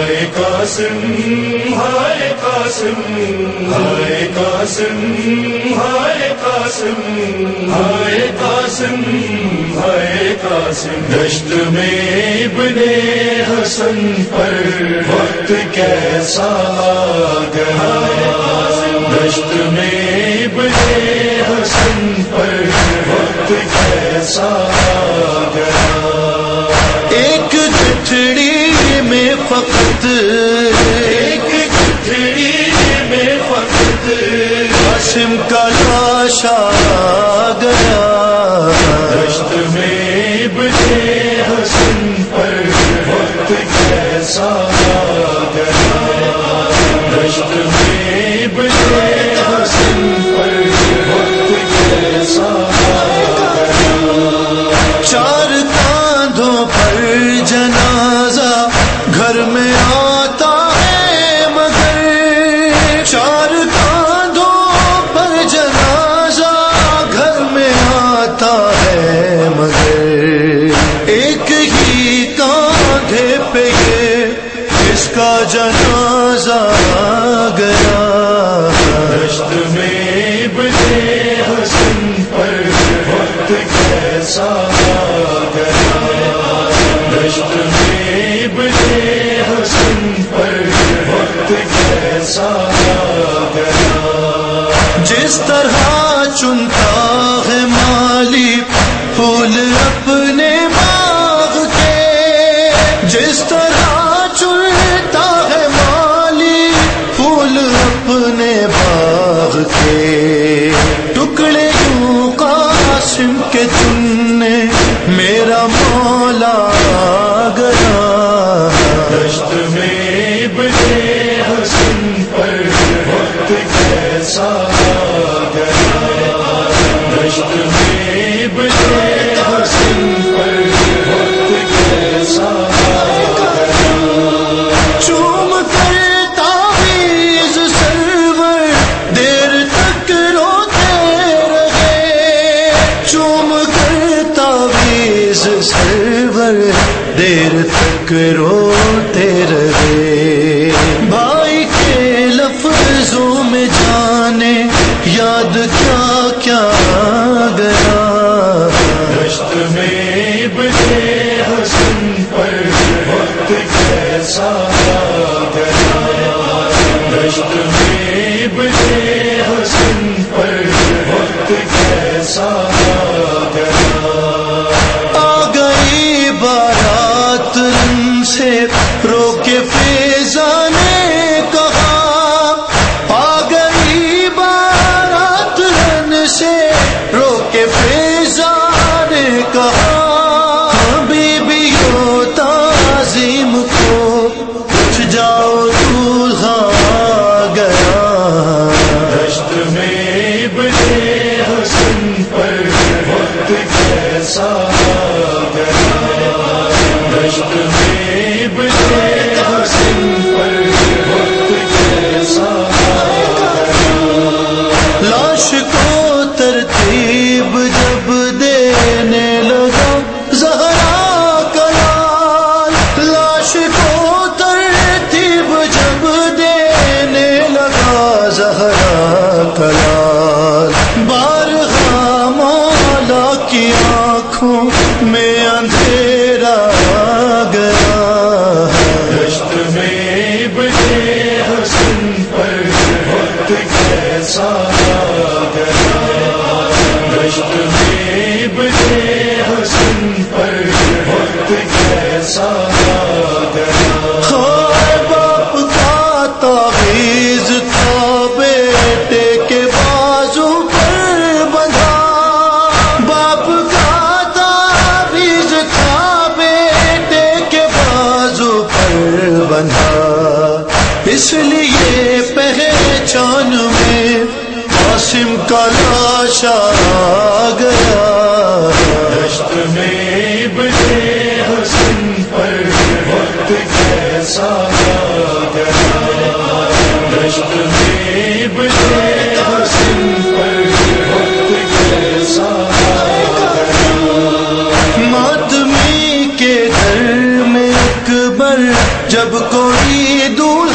قاسم ہائے قاسم ہائے قاسم ہائے قاسم ہائے قاسم ہائے قاسم دشت میں ابن حسن پر وقت کیسا گیا دشت میں ابن حسن پر وقت کیسا گیا ایک چٹڑی میں فقط ایک چٹڑی میں فقط قاسم کا لاش آ گیا دشت میں ابن حسن پر وقت کیسا گیا دشت میں ابن حسن پر وقت کیسا گیا چار کاندھوں پر جنازہ گھر میں آتا ہے مگر چار کاندھوں پر جنازہ گھر میں آتا ہے مگر ایک ہی کاندھے پہ یہ اس کا جنازہ گیا دشت میں ابن حسن پر وقت کیسا گیا دشت میں ابن حسن پر وقت کیسا گیا جس طرح چنتا ہے مالی پھول اپنے باغ کے جس طرح چنتا ہے مالی پھول اپنے باغ کے ٹکڑے یوں قاسم کے چننے میرا مولا گیا دشت میں ابن حسن پر وقت کیسا گیا دشت میں ابن حسن پر وقت کیسا گیا چوم کر تعویذ سرور دیر تک روتے رہے چوم کر تعویذ سرور دیر تک روتے رہے بھائی کے لفظوں میں جانے یاد کیا کیا گیا دشت میں ابن حسن پر وقت کیسا گیا دشت میں ابن حسن پر وقت کیسا گیا آ گئی بارات رن سے رو کے فیضا نے کہا آ گئی بارات رن سے رو کے فیضا نے کہا بیبیوں تعظیم کو اٹھ جاؤ دولہا گیا دشت میں ابن حسن پر وقت کیسا گیا دشت میں ابن حسن پر وقت کیسا گیا لاش کو ترتیب جب دینے لگا زہرا کا لال لاش کو ترتیب جب دینے لگا زہرا کا لال بارہا مولا کی آنکھوں میں اندھیرا گیا دشت میں ابن حسن پر وقت کیسا گیا دشت میں ابن حسن پر وقت کیسا گیا ہائے باپ کا تعویذ تھا بیٹے کے بازو پر بندھا باپ کا تعویذ تھا بیٹے کے بازو پر بندھا اس لیے پہچان میں قاسم کا لاش آ گیا دشت میں ابن حسن پر وقت کیسا گیا دشت میں ابن حسن پر وقت کیسا گیا ماتمی کے گھر میں اکبر پر جب کوئی دور